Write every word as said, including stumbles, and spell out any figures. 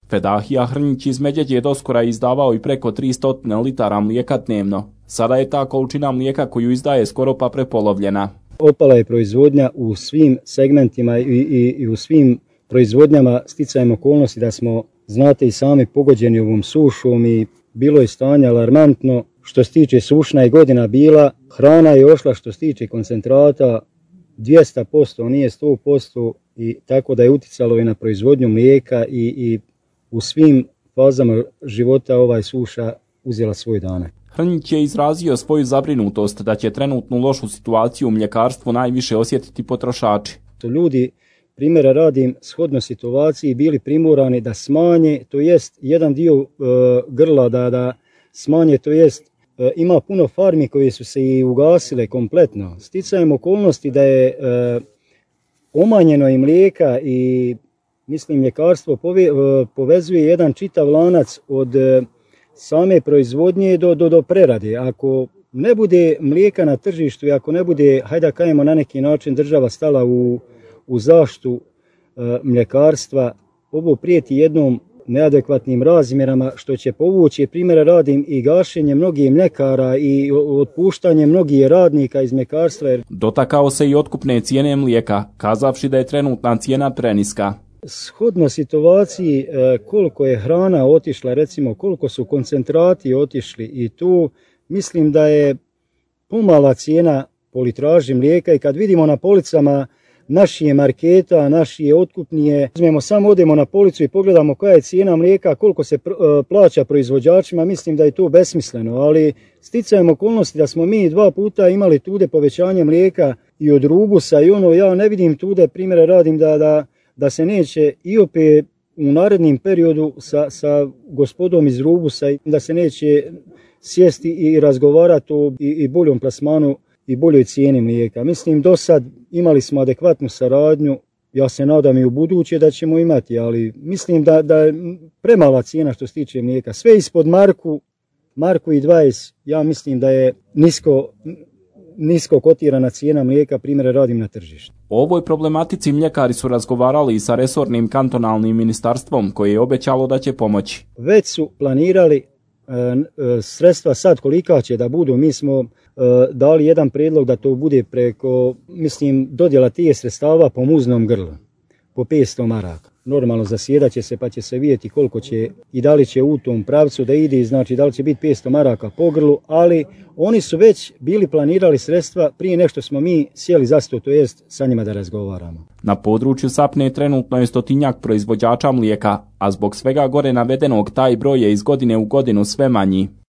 Fedahija Hrnjić iz Međeđe doskora izdavao i preko tristo litara mlijeka dnevno. Sada je ta količina mlijeka koju izdaje skoro pa prepolovljena. Opala je proizvodnja u svim segmentima i, i, i u svim proizvodnjama, sticajem okolnosti da smo, znate i sami, pogođeni ovom sušom i bilo je stanje alarmantno. Što se tiče sušna je godina bila, hrana je ošla što se tiče koncentrata dvjesto posto, nije sto posto, i tako da je uticalo i na proizvodnju mlijeka i, i u svim fazama života ovaj suša uzela svoj danak. Hrnjić je izrazio svoju zabrinutost da će trenutnu lošu situaciju u mljekarstvu najviše osjetiti potrošači. Ljudi, primjera radim, shodno situaciji bili primorani da smanje, to jest jedan dio e, grla da, da smanje, to jest e, ima puno farmi koje su se i ugasile kompletno. Sticajem okolnosti da je e, omanjeno i mlijeka i mislim mljekarstvo pove, e, povezuje jedan čitav lanac od e, same proizvodnje do, do, do prerade. Ako ne bude mlijeka na tržištu i ako ne bude, hajde da kažemo na neki način, država stala u, u zaštitu e, mljekarstva, ovo prijeti jednom neadekvatnim razmjerama što će povući, primjera radim, i gašenje mnogih mljekara i otpuštanje mnogih radnika iz mljekarstva. Dotakao se i otkupne cijene mlijeka, kazavši da je trenutna cijena preniska. Shodno situaciji koliko je hrana otišla, recimo koliko su koncentrati otišli, i tu mislim da je pomala cijena po litraži mlijeka, i kad vidimo na policama naših marketa, naših otkupnije, uzmemo samo odemo na policu i pogledamo koja je cijena mlijeka, koliko se plaća proizvođačima, mislim da je to besmisleno, ali sticajem okolnosti da smo mi dva puta imali tude povećanje mlijeka i od Rubusa i ono, ja ne vidim tude, primjera radim da, da da se neće i opet u narednim periodu sa, sa gospodom iz Rubusa, da se neće sjesti i razgovarati o i, i boljom plasmanu i boljoj cijeni mlijeka. Mislim, do sad imali smo adekvatnu saradnju, ja se nadam i u buduće da ćemo imati, ali mislim da, da je premala cijena što se tiče mlijeka. Sve ispod marku, marku i dvadeset, ja mislim da je nisko, nisko kotirana cijena mlijeka, primjera radim na tržištu. O ovoj problematici mljekari su razgovarali i sa resornim kantonalnim ministarstvom koje je obećalo da će pomoći. Već su planirali e, e, sredstva, sad kolika će da budu. Mi smo e, dali jedan prijedlog da to bude preko, mislim, dodjela tih sredstava po muznom grlu, po petsto maraka. Normalno zasjedat će se pa će se vidjeti koliko će i da li će u tom pravcu da ide, znači da li će biti petsto maraka po grlu, ali oni su već bili planirali sredstva prije nešto smo mi sjeli za sto, to jest sa njima da razgovaramo. Na području Sapne trenutno je stotinjak proizvođača mlijeka, a zbog svega gore navedenog taj broj je iz godine u godinu sve manji.